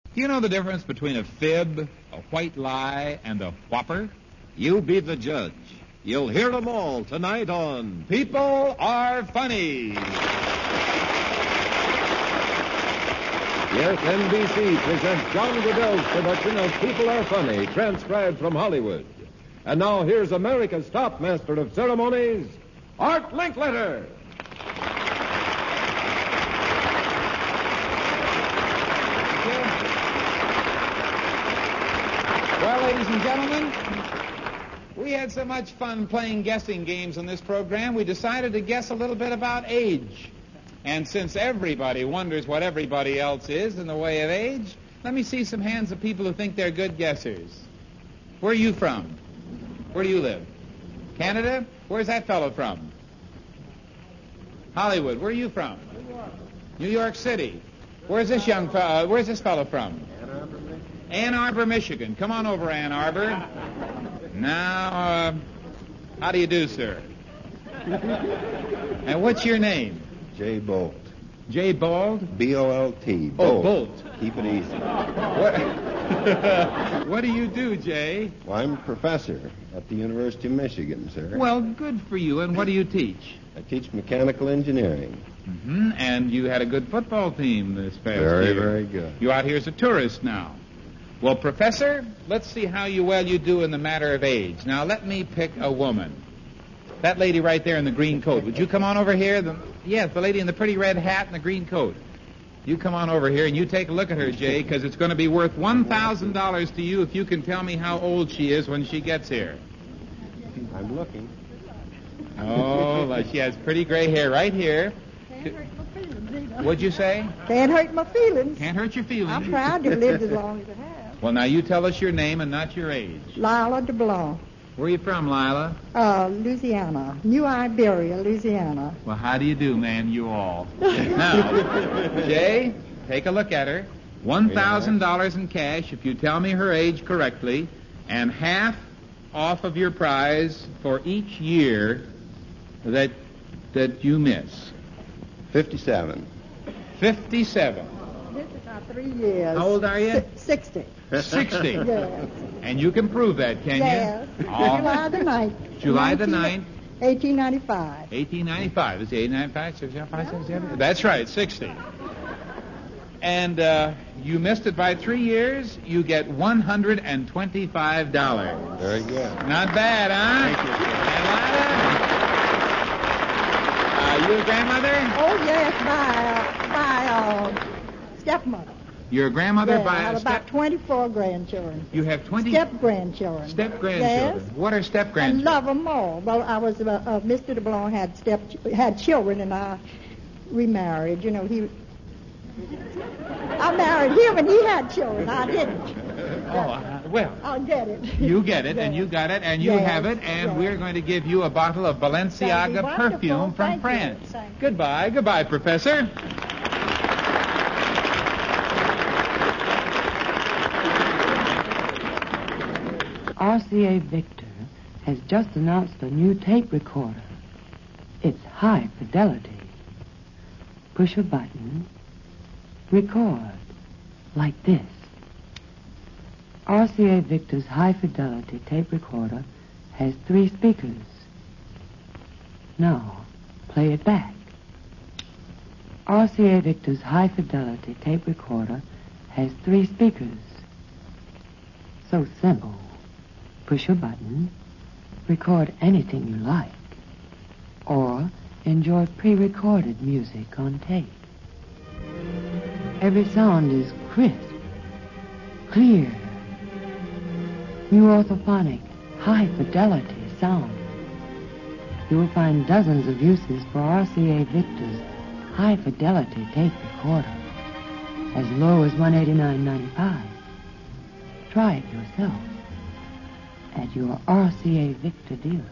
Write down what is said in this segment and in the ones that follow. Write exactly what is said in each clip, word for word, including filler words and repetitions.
Do you know the difference between a fib, a white lie, and a whopper? You be the judge. You'll hear them all tonight on People Are Funny. Yes, N B C presents John Goodell's production of People Are Funny, transcribed from Hollywood. And now here's America's top master of ceremonies, Art Linkletter. Well, ladies and gentlemen, we had so much fun playing guessing games on this program, we decided to guess a little bit about age. And since everybody wonders what everybody else is in the way of age, let me see some hands of people who think they're good guessers. Where are you from? Where do you live? Canada? Where's that fellow from? Hollywood. Where are you from? New York. New York City. Where's this young fellow? Where's this fellow from? Ann Arbor, Michigan. Ann Arbor, Michigan. Come on over, Ann Arbor. Now, uh, how do you do, sir? And what's your name? Jay Bolt. Jay Bald? B O L T. Oh, Bolt. Keep it easy. What, what do you do, Jay? Well, I'm a professor at the University of Michigan, sir. Well, good for you. And what do you teach? I teach mechanical engineering. Mm-hmm. And you had a good football team this past Very, year. very good. You're out here as a tourist now. Well, Professor, let's see how you well you do in the matter of age. Now, let me pick a woman. That lady right there in the green coat. Would you come on over here? The, yes, the lady in the pretty red hat and the green coat. You come on over here and you take a look at her, Jay, because it's going to be worth one thousand dollars to you if you can tell me how old she is when she gets here. I'm looking. Oh, well, she has pretty gray hair right here. Can't hurt my feelings either. What'd you say? Can't hurt my feelings. Can't hurt your feelings. I'm proud to have lived as long as I have. Well, now you tell us your name and not your age. Lila DeBlanc, Where are you from, Lila? uh, Louisiana, New Iberia, Louisiana. Well, how do you do, man, you all? Now, Jay, take a look at her. one thousand dollars in cash if you tell me her age correctly, and half off of your prize for each year that that you miss. fifty-seven. fifty-seven. This is our three years. How old are you? Si- Sixty. sixty. Yes. And you can prove that, can Yes. you? Oh. July the ninth. July the ninth. eighteen ninety-five. eighteen ninety-five. Is it eighteen ninety-five? sixty-five, sixty-seven? That's right, sixty. And uh, you missed it by three years, you get one hundred twenty-five dollars. Very good. Not bad, huh? Thank you, sir. And Lila? Uh, you a grandmother? Oh, yes, by, uh, by uh, stepmother. You're a grandmother Yeah, by I have a about step... twenty-four grandchildren. You have twenty... Step-grandchildren. Step-grandchildren. Yes. What are I step-grandchildren? love them all. Well, I was, uh, uh, Mister DeBlanc had step, had children, and I remarried. You know, he... I married him, and he had children. I didn't. Oh, uh, well... I'll get it. You get it, and Yes. you got it, and you Yes, have it, and yes. we're going to give you a bottle of That'd be Balenciaga wonderful. perfume from Thank you. France. Thank you. Goodbye. Goodbye, Professor. R C A Victor has just announced a new tape recorder. It's high fidelity. Push a button, record, like this. R C A Victor's high fidelity tape recorder has three speakers. Now, play it back. R C A Victor's high fidelity tape recorder has three speakers. So simple. Push a button, record anything you like, or enjoy pre-recorded music on tape. Every sound is crisp, clear, new orthophonic, high-fidelity sound. You will find dozens of uses for R C A Victor's high-fidelity tape recorder, as low as one hundred eighty-nine dollars and ninety-five cents. Try it yourself at your R C A Victor dealers.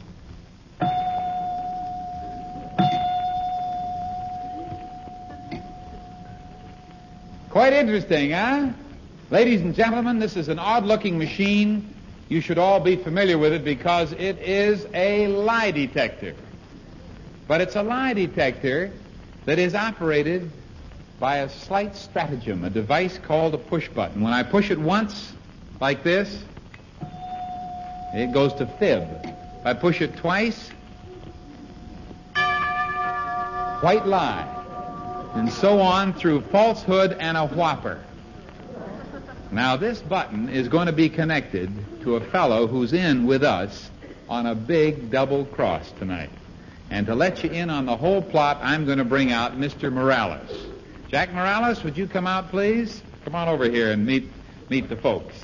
Quite interesting, huh? Ladies and gentlemen, this is an odd-looking machine. You should all be familiar with it because it is a lie detector. But it's a lie detector that is operated by a slight stratagem, a device called a push button. When I push it once, like this, it goes to fib. If I push it twice, white lie. And so on through falsehood and a whopper. Now, this button is going to be connected to a fellow who's in with us on a big double cross tonight. And to let you in on the whole plot, I'm going to bring out Mister Morales. Jack Morales, would you come out, please? Come on over here and meet meet the folks.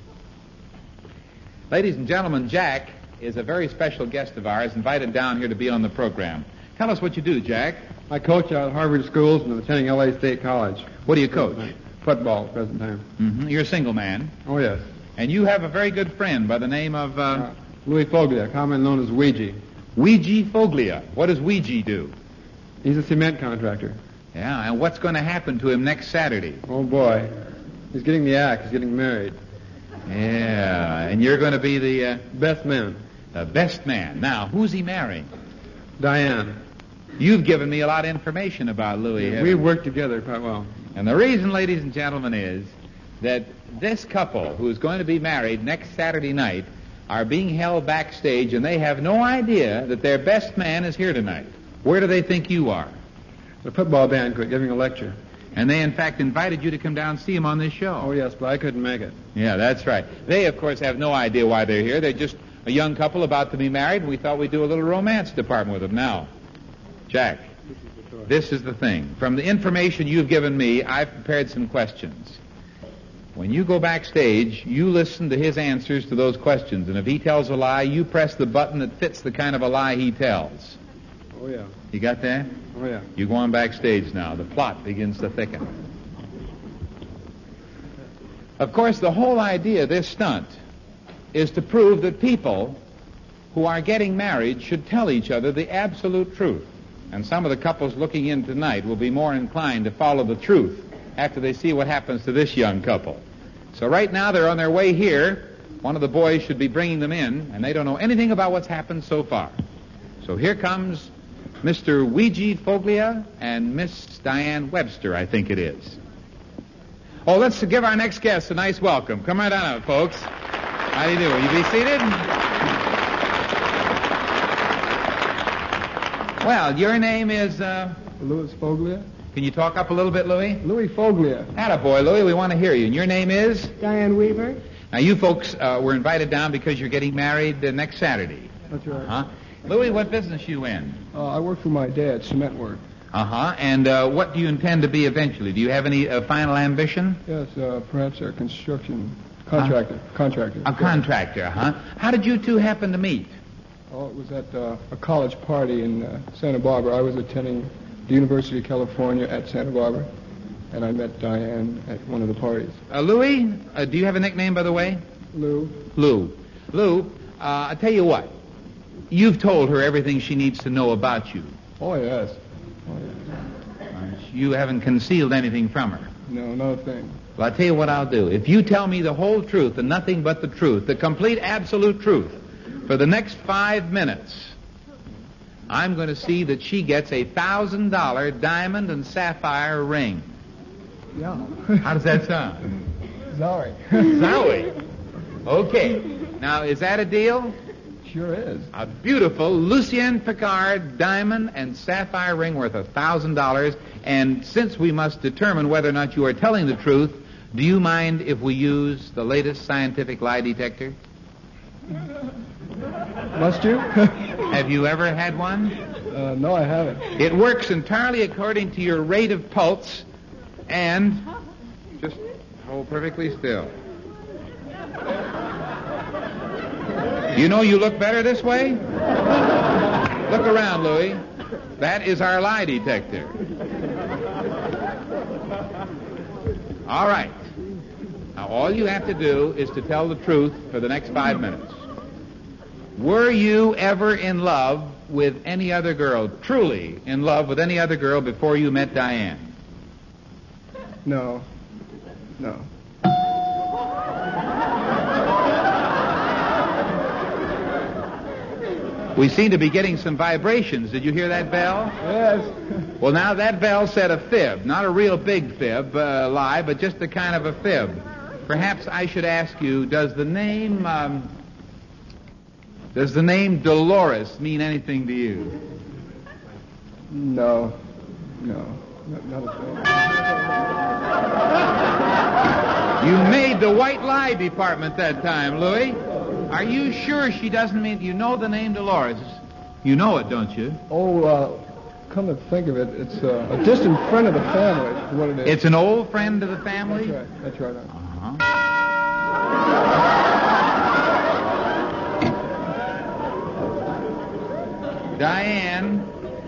Ladies and gentlemen, Jack is a very special guest of ours, invited down here to be on the program. Tell us what you do, Jack. I coach out at Harvard Schools and I'm attending L A State College. What do you coach? Football at the present time. Mm-hmm. You're a single man. Oh, yes. And you have a very good friend by the name of... Uh, uh, Louis Foglia, commonly known as Ouija. Ouija Foglia. What does Ouija do? He's a cement contractor. Yeah, and what's going to happen to him next Saturday? Oh, boy. He's getting the act. He's getting married. Yeah, and you're going to be the... Uh, best man. The best man. Now, who's he marrying? Diane. You've given me a lot of information about Louis. Yeah, we work together quite well. And the reason, ladies and gentlemen, is that this couple who is going to be married next Saturday night are being held backstage, and they have no idea that their best man is here tonight. Where do they think you are? The football banquet, giving a lecture. And they, in fact, invited you to come down and see him on this show. Oh, yes, but I couldn't make it. Yeah, that's right. They, of course, have no idea why they're here. They're just a young couple about to be married, and we thought we'd do a little romance department with them. Now, Jack, this is the thing. From the information you've given me, I've prepared some questions. When you go backstage, you listen to his answers to those questions, and if he tells a lie, you press the button that fits the kind of a lie he tells. Oh, yeah. You got that? Oh, yeah. You go on backstage now. The plot begins to thicken. Of course, the whole idea of this stunt is to prove that people who are getting married should tell each other the absolute truth. And some of the couples looking in tonight will be more inclined to follow the truth after they see what happens to this young couple. So right now they're on their way here. One of the boys should be bringing them in, and they don't know anything about what's happened so far. So here comes Mister Ouija Foglia and Miss Diane Webster, I think it is. Oh, let's give our next guest a nice welcome. Come right on out, folks. How do you do? Will you be seated? Well, your name is, uh... Louis Foglia. Can you talk up a little bit, Louis? Louis Foglia. Attaboy, Louis. We want to hear you. And your name is? Diane Weaver. Now, you folks uh, were invited down because you're getting married uh, next Saturday. That's right. Uh-huh. Louis, what business you in? Uh, I work for my dad, cement work. Uh-huh. And uh, what do you intend to be eventually? Do you have any uh, final ambition? Yes, uh, perhaps a construction contractor. Uh, contractor. A contractor, huh? How did you two happen to meet? Oh, it was at uh, a college party in uh, Santa Barbara. I was attending the University of California at Santa Barbara, and I met Diane at one of the parties. Uh, Louis, uh, do you have a nickname, by the way? Lou. Lou. Lou, uh, I tell you what. You've told her everything she needs to know about you. Oh, yes. Oh, yes. Uh, you haven't concealed anything from her. No, no thing. Well, I'll tell you what I'll do. If you tell me the whole truth and nothing but the truth, the complete, absolute truth, for the next five minutes, I'm going to see that she gets a thousand dollar diamond and sapphire ring. Yeah. How does that sound? Sorry. Zowie. Okay. Now, is that a deal? Sure is. A beautiful Lucien Picard diamond and sapphire ring worth a thousand dollars. And since we must determine whether or not you are telling the truth, do you mind if we use the latest scientific lie detector? Must you? Have you ever had one? Uh, no, I haven't. It works entirely according to your rate of pulse, and just hold perfectly still. You know you look better this way? Look around, Louis. That is our lie detector. All right. Now, all you have to do is to tell the truth for the next five minutes. Were you ever in love with any other girl, truly in love with any other girl before you met Diane? No. No. We seem to be getting some vibrations. Did you hear that bell? Yes. Well, now that bell said a fib. Not a real big fib, uh, lie, but just a kind of a fib. Perhaps I should ask you, does the name, um, does the name Dolores mean anything to you? No. No. Not, not at all. You made the white lie department that time, Louis. Are you sure she doesn't mean... You know the name Dolores. You know it, don't you? Oh, uh, come to think of it, it's uh, a distant friend of the family is what it is. It's an old friend of the family? That's right. That's right. Uh-huh. Diane,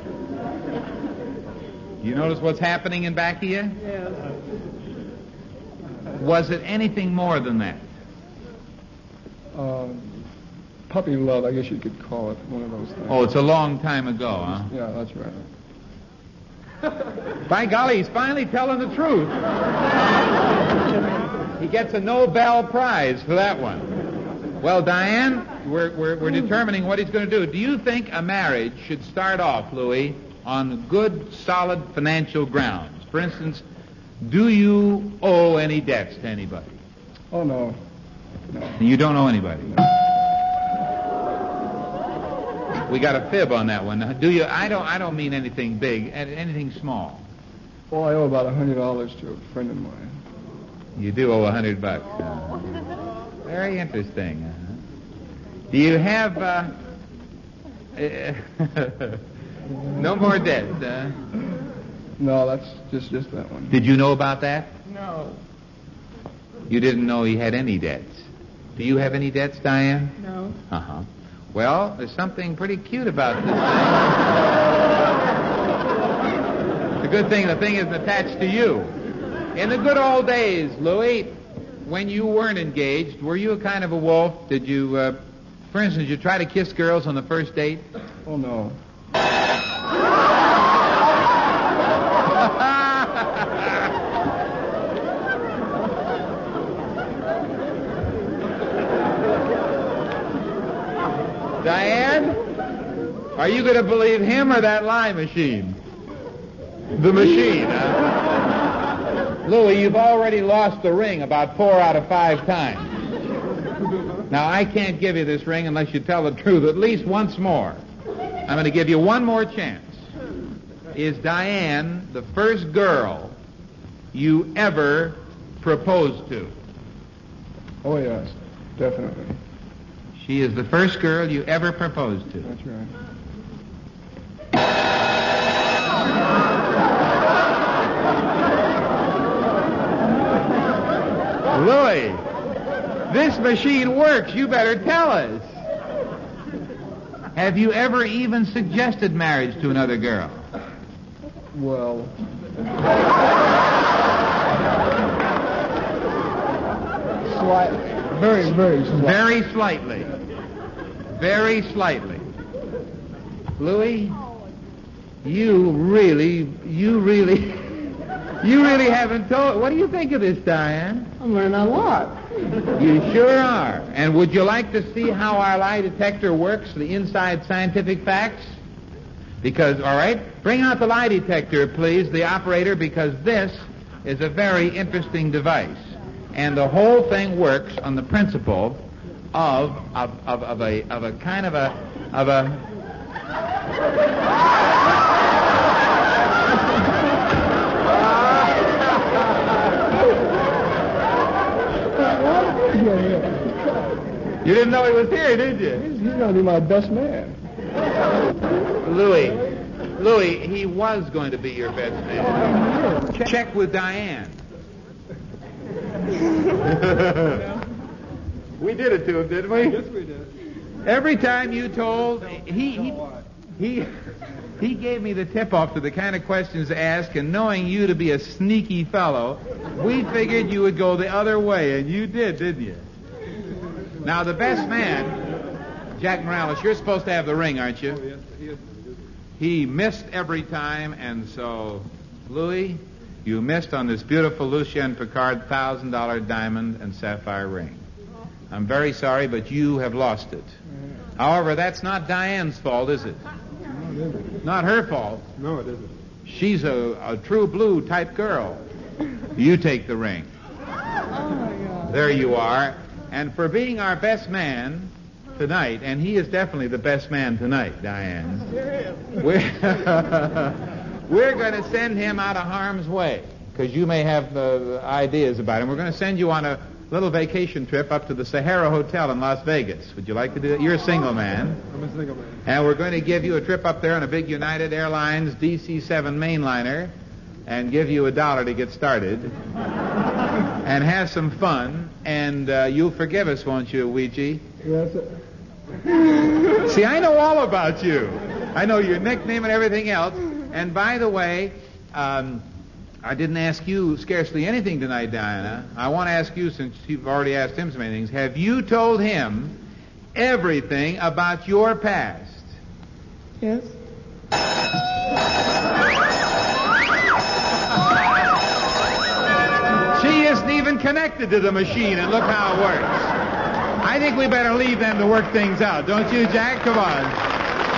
you notice what's happening in back of you? Yes. Was it anything more than that? Um, puppy love, I guess you could call it one of those things. Oh, it's a long time ago, huh? Yeah, that's right. By golly, he's finally telling the truth. He gets a Nobel Prize for that one. Well, Diane, we're, we're, we're determining what he's going to do. Do you think a marriage should start off, Louis, on good, solid financial grounds? For instance, do you owe any debts to anybody? Oh, no. No. You don't owe anybody? We got a fib on that one. Do you? I don't. I don't mean anything big. Anything small. Well, I owe about a hundred dollars to a friend of mine. You do owe a hundred bucks. Uh, very interesting. Uh-huh. Do you have uh, no more debt? Uh? No, that's just just that one. Did you know about that? No. You didn't know he had any debts. Do you have any debts, Diane? No. Uh-huh. Well, there's something pretty cute about this thing. The good thing, the thing isn't attached to you. In the good old days, Louis, when you weren't engaged, were you a kind of a wolf? Did you, uh, for instance, you try to kiss girls on the first date? Oh, no. Diane, are you going to believe him or that lie machine? The machine, huh? Louis, you've already lost the ring about four out of five times. Now, I can't give you this ring unless you tell the truth at least once more. I'm going to give you one more chance. Is Diane the first girl you ever proposed to? Oh, yes, definitely. She is the first girl you ever proposed to. That's right. Louis, this machine works. You better tell us. Have you ever even suggested marriage to another girl? Well... Slightly. Very, very slightly. Very slightly. Very slightly. Louis, you really, you really, you really haven't told... What do you think of this, Diane? I'm learning a lot. You sure are. And would you like to see how our lie detector works, the inside scientific facts? Because, all right, bring out the lie detector, please, the operator, because this is a very interesting device. And the whole thing works on the principle of of, of, of a of a kind of a of a You didn't know he was here, did you? He's, he's going to be my best man. Louis, Louis, he was going to be your best man. Check, check with Diane. We did it to him, didn't we? Yes, we did. Every time you told, he he he, he gave me the tip-off to the kind of questions to ask, and knowing you to be a sneaky fellow, we figured you would go the other way, and you did, didn't you? Now, the best man, Jack Morales, you're supposed to have the ring, aren't you? Oh, yes, he is. He missed every time, and so, Louis, you missed on this beautiful Lucien Picard one thousand dollars diamond and sapphire ring. I'm very sorry, but you have lost it. However, that's not Diane's fault, is it? No, it isn't. Not her fault. No, it isn't. She's a, a true blue type girl. You take the ring. There you are. And for being our best man tonight, and he is definitely the best man tonight, Diane, we're, we're going to send him out of harm's way, because you may have uh, ideas about him. We're going to send you on a little vacation trip up to the Sahara Hotel in Las Vegas. Would you like to do that? You're a single man. I'm a single man. And we're going to give you a trip up there on a big United Airlines D C seven mainliner and give you a dollar to get started and have some fun. And uh, you'll forgive us, won't you, Ouija? Yes, sir. See, I know all about you. I know your nickname and everything else. And by the way, um, I didn't ask you scarcely anything tonight, Diana. I want to ask you, since you've already asked him so many things, have you told him everything about your past? Yes. She isn't even connected to the machine, and look how it works. I think we better leave them to work things out, don't you, Jack? Come on.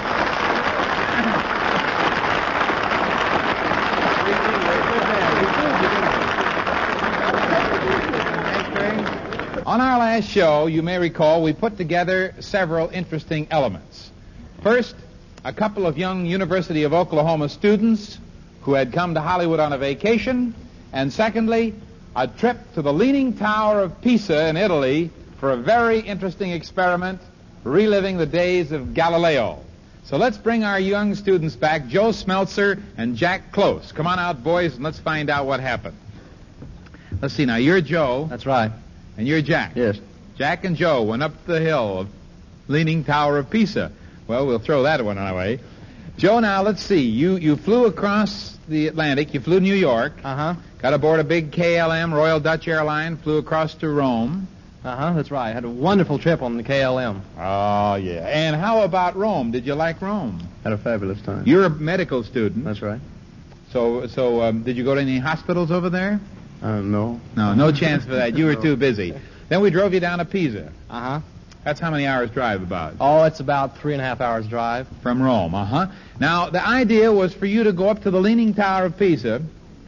On our last show, you may recall, we put together several interesting elements. First, a couple of young University of Oklahoma students who had come to Hollywood on a vacation, and secondly, a trip to the Leaning Tower of Pisa in Italy for a very interesting experiment reliving the days of Galileo. So let's bring our young students back, Joe Smeltzer and Jack Close. Come on out, boys, and let's find out what happened. Let's see now, you're Joe. That's right. And you're Jack. Yes. Jack and Joe went up the hill of Leaning Tower of Pisa. Well, we'll throw that one away. Joe, now, let's see. You you flew across the Atlantic. You flew to New York. Uh-huh. Got aboard a big K L M, Royal Dutch Airline, flew across to Rome. Uh-huh, that's right. Had a wonderful trip on the K L M. Oh, yeah. And how about Rome? Did you like Rome? Had a fabulous time. You're a medical student. That's right. So, so um, did you go to any hospitals over there? Uh, no. No, no chance for that. You were too busy. Then we drove you down to Pisa. Uh-huh. That's how many hours drive about? Oh, it's about three and a half hours drive. From Rome, uh-huh. Now, the idea was for you to go up to the Leaning Tower of Pisa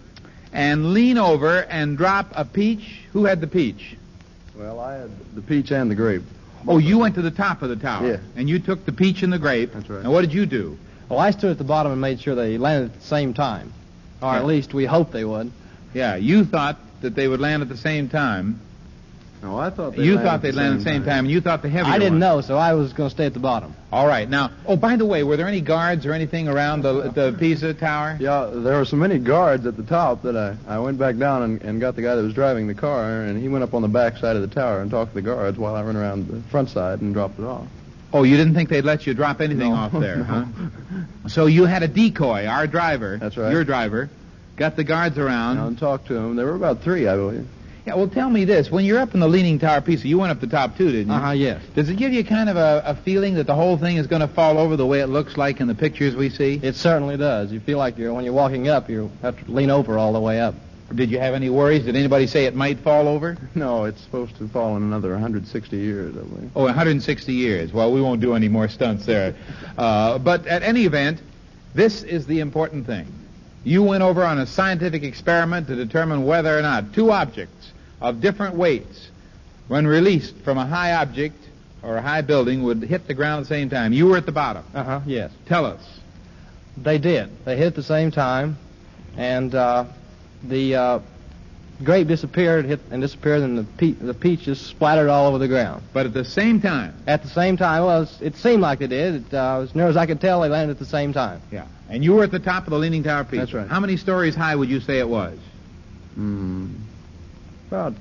and lean over and drop a peach. Who had the peach? Well, I had the peach and the grape. Oh, you went to the top of the tower. Yeah. And you took the peach and the grape. That's right. And what did you do? Well, I stood at the bottom and made sure they landed at the same time. Or Yeah. at least we hoped they would. Yeah, you thought that they would land at the same time. No, I thought You thought they'd land at the same time, and you thought the heavier I didn't one. know, so I was going to stay at the bottom. All right. Now, oh, by the way, were there any guards or anything around the the Pisa Tower? Yeah, there were so many guards at the top that I, I went back down and, and got the guy that was driving the car, and he went up on the back side of the tower and talked to the guards while I ran around the front side and dropped it off. Oh, you didn't think they'd let you drop anything No. off there, No. huh? So you had a decoy, our driver. That's right. Your driver. Got the guards around. And talked to them. There were about three, I believe. Yeah, well, tell me this. When you're up in the Leaning Tower Pisa, you went up the top too, didn't you? Uh-huh, yes. Does it give you kind of a, a feeling that the whole thing is going to fall over the way it looks like in the pictures we see? It certainly does. You feel like you're when you're walking up, you have to lean over all the way up. Did you have any worries? Did anybody say it might fall over? No, it's supposed to fall in another one hundred sixty years, I believe. Oh, one hundred sixty years. Well, we won't do any more stunts there. Uh, but at any event, this is the important thing. You went over on a scientific experiment to determine whether or not two objects of different weights, when released from a high object or a high building, would hit the ground at the same time. You were at the bottom. Uh-huh, yes. Tell us. They did. They hit at the same time, and uh, the uh, grape disappeared hit, and disappeared, and the, pe- the peach just splattered all over the ground. But at the same time. At the same time, well, it, was, it seemed like they did. It, uh, as near as I could tell, they landed at the same time. Yeah. And you were at the top of the Leaning Tower Pisa. That's right. How many stories high would you say it was? Hmm. About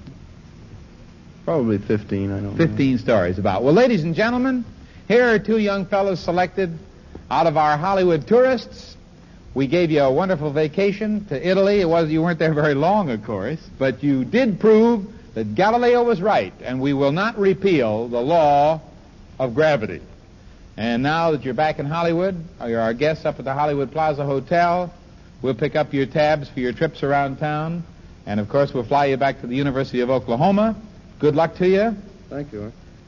probably fifteen, I don't know. Fifteen stories about. Well, ladies and gentlemen, here are two young fellows selected out of our Hollywood tourists. We gave you a wonderful vacation to Italy. It was you weren't there very long, of course, but you did prove that Galileo was right, and we will not repeal the law of gravity. And now that you're back in Hollywood, you're our guests up at the Hollywood Plaza Hotel. We'll pick up your tabs for your trips around town. And, of course, we'll fly you back to the University of Oklahoma. Good luck to you. Thank you.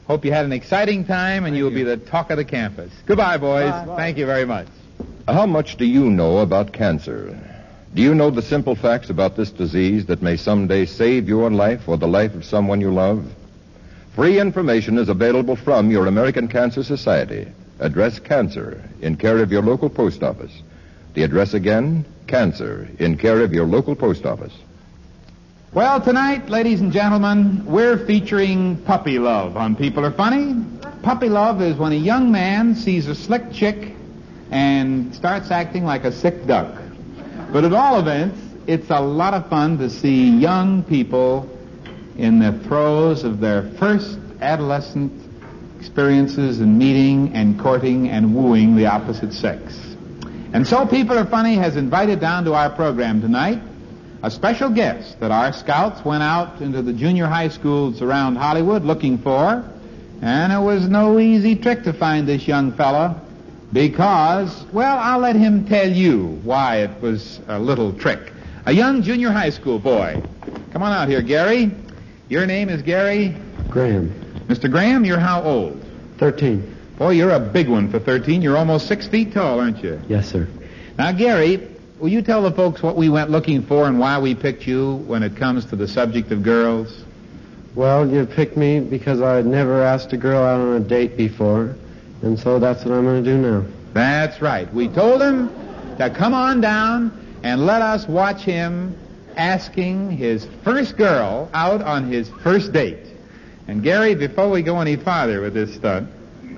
Hope you had an exciting time, and you will be the talk of the campus. Goodbye, boys. Bye. Thank you very much. How much do you know about cancer? Do you know the simple facts about this disease that may someday save your life or the life of someone you love? Free information is available from your American Cancer Society. Address Cancer, in care of your local post office. The address again, Cancer, in care of your local post office. Well, tonight, ladies and gentlemen, we're featuring puppy love on People Are Funny. Puppy love is when a young man sees a slick chick and starts acting like a sick duck. But at all events, it's a lot of fun to see young people in the throes of their first adolescent experiences in meeting and courting and wooing the opposite sex. And so People Are Funny has invited down to our program tonight a special guest that our scouts went out into the junior high schools around Hollywood looking for, and it was no easy trick to find this young fella because, well, I'll let him tell you why it was a little trick. A young junior high school boy. Come on out here, Gary. Your name is Gary? Graham. Mister Graham, you're how old? Thirteen. Boy, you're a big one for thirteen. You're almost six feet tall, aren't you? Yes, sir. Now, Gary, will you tell the folks what we went looking for and why we picked you when it comes to the subject of girls? Well, you picked me because I had never asked a girl out on a date before, and so that's what I'm going to do now. That's right. We told him to come on down and let us watch him asking his first girl out on his first date. And, Gary, before we go any farther with this stunt,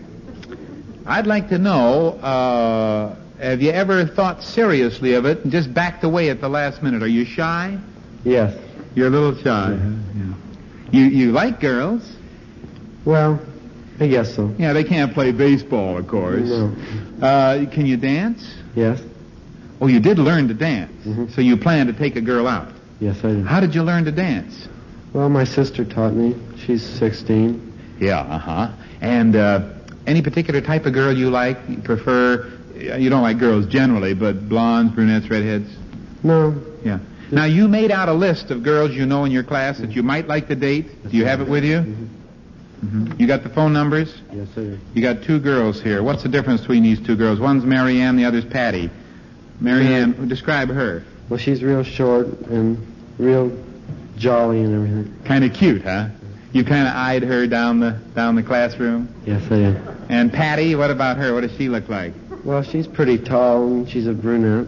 I'd like to know, uh, have you ever thought seriously of it and just backed away at the last minute? Are you shy? Yes. You're a little shy. Yeah. You you like girls? Well, I guess so. Yeah, they can't play baseball, of course. No. Uh, can you dance? Yes. Oh, you did learn to dance. Mm-hmm. So you plan to take a girl out. Yes, I did. How did you learn to dance? Well, my sister taught me. She's sixteen. Yeah, uh-huh. And uh, any particular type of girl you like? You prefer, you don't like girls generally, but blondes, brunettes, redheads? No. Yeah. Now, you made out a list of girls you know in your class that you might like to date. Do you have it with you? Mm-hmm. Mm-hmm. You got the phone numbers? Yes, I do. You got two girls here. What's the difference between these two girls? One's Mary Ann, the other's Patty. Mary Ann, describe her. Well, she's real short and real jolly and everything. Kind of cute, huh? You kind of eyed her down the down the classroom? Yes, I did. And Patty, what about her? What does she look like? Well, she's pretty tall and she's a brunette.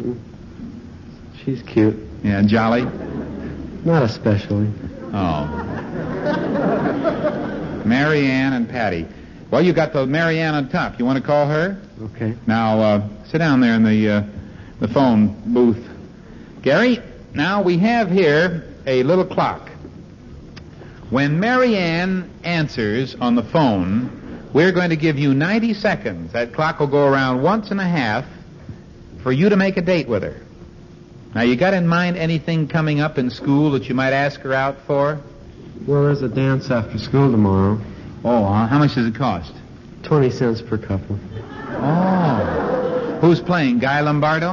She's cute. Yeah, jolly? Not especially. Oh. Mary Ann and Patty. Well, you got the Mary Ann on top. You want to call her? Okay. Now, uh, sit down there in the uh, the phone booth. Gary, now we have here a little clock. When Mary Ann answers on the phone, we're going to give you ninety seconds. That clock will go around once and a half for you to make a date with her. Now, you got in mind anything coming up in school that you might ask her out for? Well, there's a dance after school tomorrow. Oh, huh? How much does it cost? Twenty cents per couple. Oh. Who's playing? Guy Lombardo?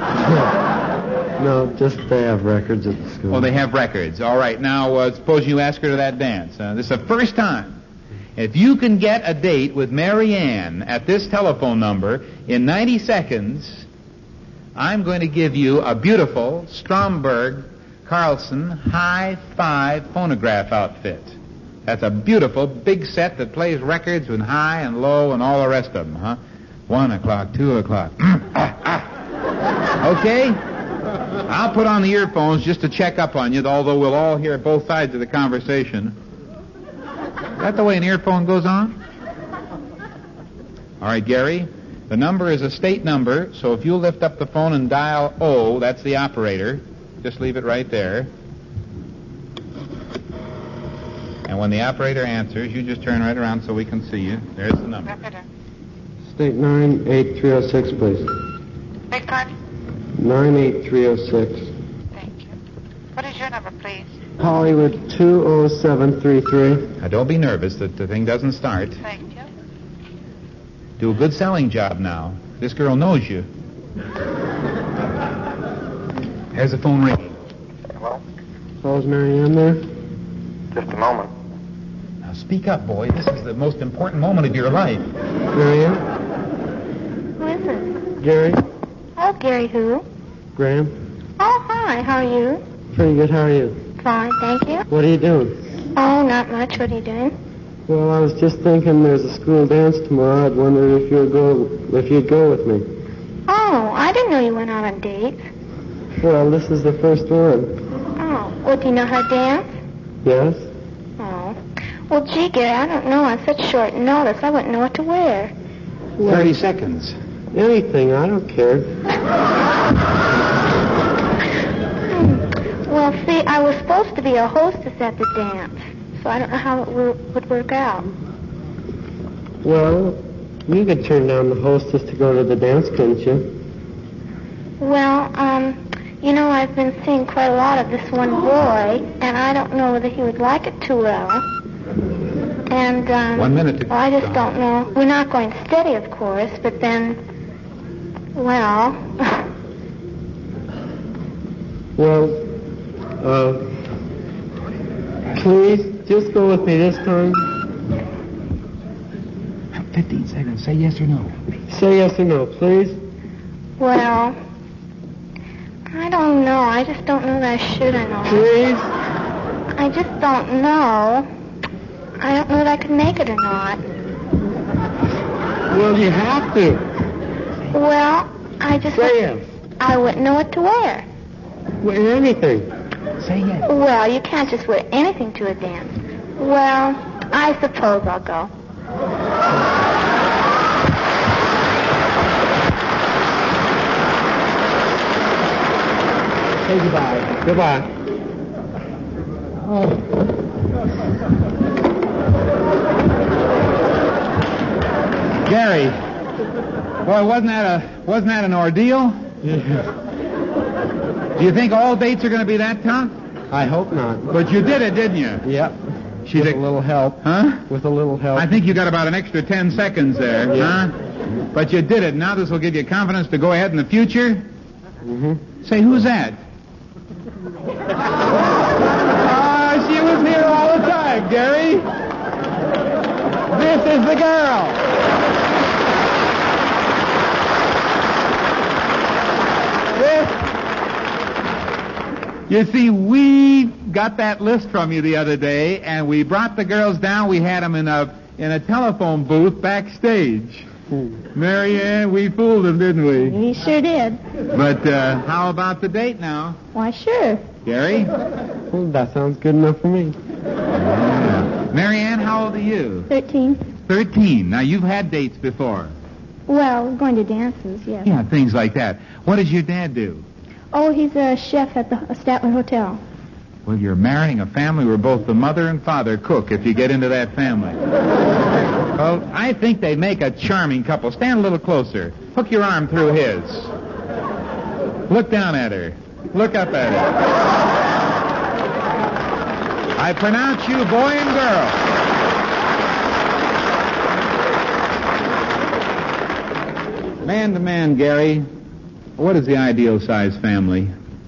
No, just they have records at the school. Oh, they have records. All right. Now, uh, suppose you ask her to that dance. Uh, this is the first time. If you can get a date with Mary Ann at this telephone number in ninety seconds, I'm going to give you a beautiful Stromberg Carlson high-five phonograph outfit. That's a beautiful big set that plays records with high and low and all the rest of them, huh? One o'clock, two o'clock. ah, ah. Okay? I'll put on the earphones just to check up on you, although we'll all hear both sides of the conversation. Is that the way an earphone goes on? All right, Gary. The number is a state number, so if you lift up the phone and dial O, that's the operator. Just leave it right there. And when the operator answers, you just turn right around so we can see you. There's the number. State nine eight three oh six, please. Beg pardon? nine eight three oh six. Thank you. What is your number, please? Hollywood two oh seven three three. Now, don't be nervous that the thing doesn't start. Thank you. Do a good selling job now. This girl knows you. Here's the phone ringing. Hello? Oh, is Mary Ann there? Just a moment. Now, speak up, boy. This is the most important moment of your life. Marianne? Who is it? Gary? Oh, Gary who? Graham? Oh, hi. How are you? Pretty good. How are you? Fine, thank you. What are you doing? Oh, not much. What are you doing? Well, I was just thinking there's a school dance tomorrow. I'd wonder if you'd go if you'd go with me. Oh, I didn't know you went out on dates. Well, this is the first one. Oh, well, do you know how to dance? Yes? Oh. Well, gee, Gary, I don't know. On such short notice, I wouldn't know what to wear. Thirty seconds. Anything. I don't care. Well, see, I was supposed to be a hostess at the dance, so I don't know how it w- would work out. Well, you could turn down the hostess to go to the dance, couldn't you? Well, um, you know, I've been seeing quite a lot of this one boy, and I don't know whether he would like it too well. And, um... One minute to... Well, I just don't know. We're not going steady, of course, but then... Well... Well, uh... please, just go with me this time. Fifteen seconds. Say yes or no. Say yes or no, please. Well... I don't know. I just don't know that I should or not. Please? I just don't know. I don't know that I could make it or not. Well, you have to. Well, I just... Say yes. I wouldn't know what to wear. Wear anything. Say yes. Well, you can't just wear anything to a dance. Well, I suppose I'll go. Say goodbye. Goodbye. Oh. Gary, boy, wasn't that a wasn't that an ordeal? Yeah. Do you think all dates are going to be that tough? I hope not. But you did it, didn't you? Yep. She's With a a little help. Huh? With a little help. I think you got about an extra ten seconds there, Yeah. huh? But you did it. Now this will give you confidence to go ahead in the future. Mm-hmm. Say, who's that? Ah, she was here all the time, Gary. This is the girl. This. You see, we got that list from you the other day, and we brought the girls down. We had them in a in a telephone booth backstage. Marianne, we fooled them, didn't we? He sure did. But uh, how about the date now? Why, sure. Gary? Well, that sounds good enough for me. Yeah. Marianne, how old are you? Thirteen. Thirteen. Now, you've had dates before. Well, going to dances, yes. Yeah, things like that. What does your dad do? Oh, he's a chef at the Statler Hotel. Well, you're marrying a family where both the mother and father cook if you get into that family. Well, I think they make a charming couple. Stand a little closer. Hook your arm through his. Look down at her. Look up at her. I pronounce you boy and girl. Man to man, Gary, what is the ideal size family?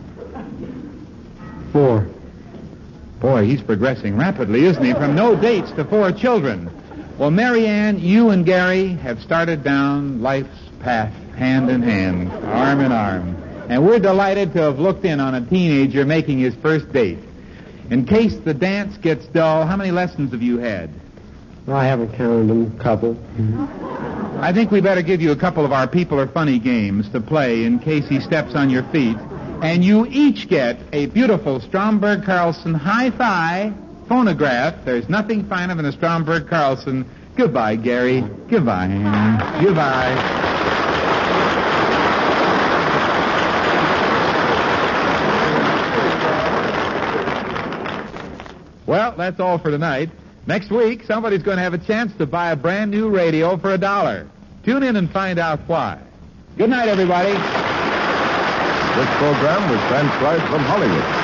Four. Boy, he's progressing rapidly, isn't he? From no dates to four children. Well, Marianne, you and Gary have started down life's path hand in hand, arm in arm. And we're delighted to have looked in on a teenager making his first date. In case the dance gets dull, how many lessons have you had? Well, I haven't counted them. A couple. I think we better give you a couple of our People Are Funny games to play in case he steps on your feet. And you each get a beautiful Stromberg Carlson hi-fi phonograph. There's nothing finer than a Stromberg Carlson. Goodbye, Gary. Goodbye. Goodbye. Well, that's all for tonight. Next week, somebody's going to have a chance to buy a brand new radio for a dollar. Tune in and find out why. Good night, everybody. This program was transcribed from Hollywood.